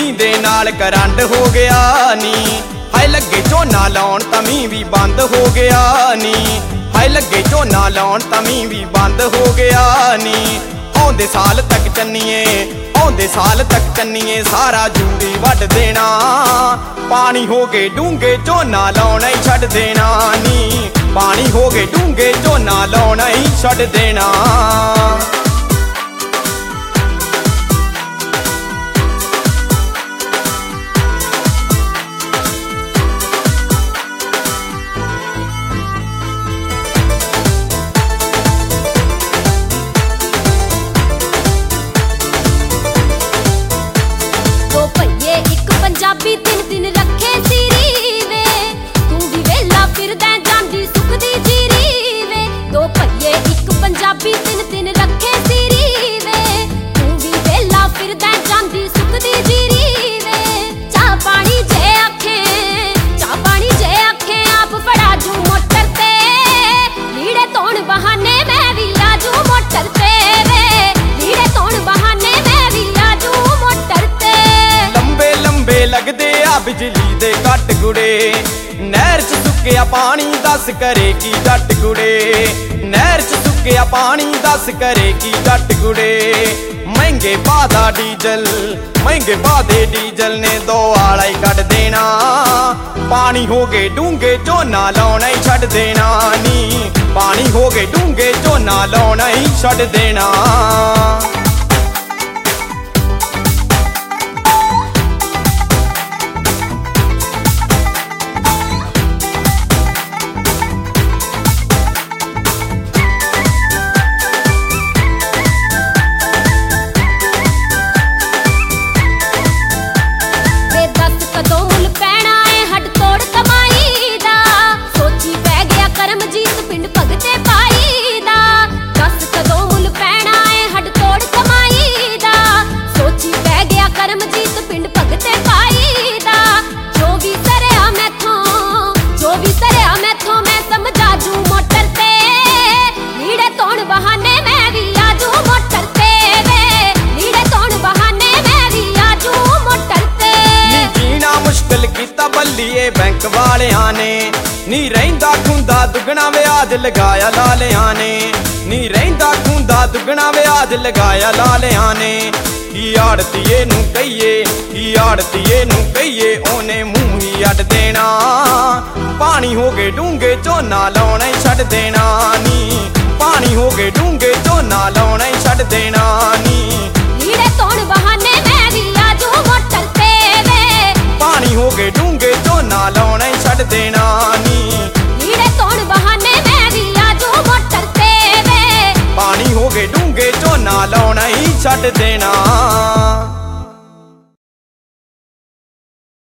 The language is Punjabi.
ਮੀਂਹ ਦੇ ਨਾਲ ਕਰੰਟ ਹੋ ਗਿਆ ਨੀ। ਹਾਏ ਲੱਗੇ ਝੋਨਾ ਲਾਉਣ ਤਾਂ ਮੀਂਹ ਵੀ ਬੰਦ ਹੋ ਗਿਆ ਨੀ। ਹਾਏ ਲੱਗੇ ਝੋਨਾ ਲਾਉਣ ਤਾਂ ਮੀਂਹ ਵੀ ਬੰਦ ਹੋ ਗਿਆ ਨੀ। ਆਉਂਦੇ ਸਾਲ ਤੱਕ ਚੰਨੀਏ, ਆਉਂਦੇ ਸਾਲ ਤੱਕ ਚੰਨੀਏ ਸਾਰਾ ਜੂੜੀ ਵੱਢ ਦੇਣਾ। ਪਾਣੀ ਹੋ ਗਏ ਡੂੰਘੇ ਝੋਨਾ ਲਾਉਣਾ ਹੀ ਛੱਡ ਦੇਣਾ ਨੀ। ਪਾਣੀ ਹੋ ਗਏ ਡੂੰਘੇ ਝੋਨਾ ਲਾਉਣਾ ਹੀ ਛੱਡ ਦੇਣਾ। ਪੰਜਾਬੀ ਤਿੰਨ ਦਿਨ ਰੱਖੇ ਸੀਰੀ ਵੇ, ਤੂੰ ਵੀ ਵੇਲਾ ਫਿਰਦਾ ਜਾਂਦੀ ਸੁੱਖ ਦੀ ਜੀਰੀ ਵੇ। ਦੋ ਪਈਏ ਇੱਕ ਪੰਜਾਬੀ ਤਿੰਨ ਦਿਨ ਰੱਖੇ ਸੀਰੀ ਵੇ, ਤੂੰ ਵੀ ਵੇਲਾ ਫਿਰਦਾ ਜਾਂਦੀ ਸੁੱਖ ਦੀ ਜੀਰੀ ਵੇ। ਚਾਹ ਪਾਣੀ ਜੇ ਆਖੇ, ਚਾਹ ਪਾਣੀ ਜੇ ਆਖੇ ਆਪ ਫੜਾ ਜੂ ਮੋਟਰ ਤੇ। ਲੀੜੇ ਧੋਣ ਬਹਾਨੇ ਮੈਂ ਵੀ ਲਾਜੂ ਮੋਟਰ ਤੇ ਵੇ। ਲੀੜੇ ਧੋਣ ਬਹਾਨੇ ਮੈਂ ਵੀ ਲਾਜੂ ਮੋਟਰ ਤੇ। ਲੰਬੇ ਲੰਬੇ ਲੱਗਦੇ ਆ ਬਿਜਲੀ ਦੇ ਕੱਟ ਗੁੜੇ, ਨਹਿਰ ਚ ਸੁੱਕਿਆ ਪਾਣੀ ਦੱਸ ਕਰੇ ਕੀ ਜੱਟ ਗੁੜੇ। ਨਹਿਰ ਚ ਸੁੱਕਿਆ ਪਾਣੀ ਦੱਸ ਕਰੇ ਕੀ ਜੱਟ ਗੁੜੇ। ਮਹਿੰਗੇ ਪਾਦਾ ਡੀਜ਼ਲ, ਮਹਿੰਗੇ ਪਾਦੇ ਡੀਜ਼ਲ ਨੇ ਦੋ ਆਲਾ ਹੀ ਕੱਢ ਦੇਣਾ। ਪਾਣੀ ਹੋ ਗਏ ਡੂੰਘੇ ਝੋਨਾ ਲਾਉਣਾ ਹੀ ਛੱਡ ਦੇਣਾ ਨੀ। ਪਾਣੀ ਹੋ ਗਏ ਡੂੰਘੇ ਝੋਨਾ ਲਾਉਣਾ ਹੀ ਛੱਡ ਦੇਣਾ। ਬੱਲੀਏ ਬੈਂਕ ਵਾਲਿਆਂ ਨੇ ਨੀ ਰਹਿੰਦਾ ਖੁੰਦਾ ਦੁੱਗਣਾ ਵਿਆਜ ਲਗਾਇਆ ਲਾਲਿਆਂ ਨੇ। ਨੀ ਰਹਿੰਦਾ ਖੁੰਦਾ ਦੁੱਗਣਾ ਵਿਆਜ ਲਗਾਇਆ ਲਾਲਿਆਂ ਨੇ। ਕੀ ਆੜਤੀਏ ਨੂੰ ਕਹੀਏ, ਕੀ ਆੜਤੀਏ ਨੂੰ ਕਹੀਏ ਉਹਨੇ ਮੂੰਹ ਹੀ ਅੱਡ ਦੇਣਾ। ਪਾਣੀ ਹੋ ਗਏ ਡੂੰਘੇ ਝੋਨਾ ਲਾਉਣਾ ਹੀ ਛੱਡ ਦੇਣਾ ਨੀ। ਪਾਣੀ ਹੋ ਗਏ ਡੂੰਘੇ ਝੋਨਾ ਲਾਉਣਾ ਹੀ ਛੱਡ ਦੇਣਾ ਨੀ। ਲੀੜੇ ਧੋਣ ਬਹਾਨੇ ਮੈਂ ਵੀ ਲਾਜੂ ਮੋਟਰ ਤੇ ਵੇ। ਪਾਣੀ ਹੋ ਗਏ ਡੂੰਘੇ ਝੋਨਾ ਲਾਉਣਾ ਹੀ ਛੱਡ ਦੇਣਾ ਨੀ। ਲੀੜੇ ਧੋਣ ਬਹਾਨੇ ਮੈਂ ਵੀ ਲਾਜੂ ਮੋਟਰ ਤੇ ਵੇ। ਪਾਣੀ ਹੋ ਗਏ ਡੂੰਘੇ ਝੋਨਾ ਲਾਉਣਾ ਹੀ ਛੱਡ ਦੇਣਾ।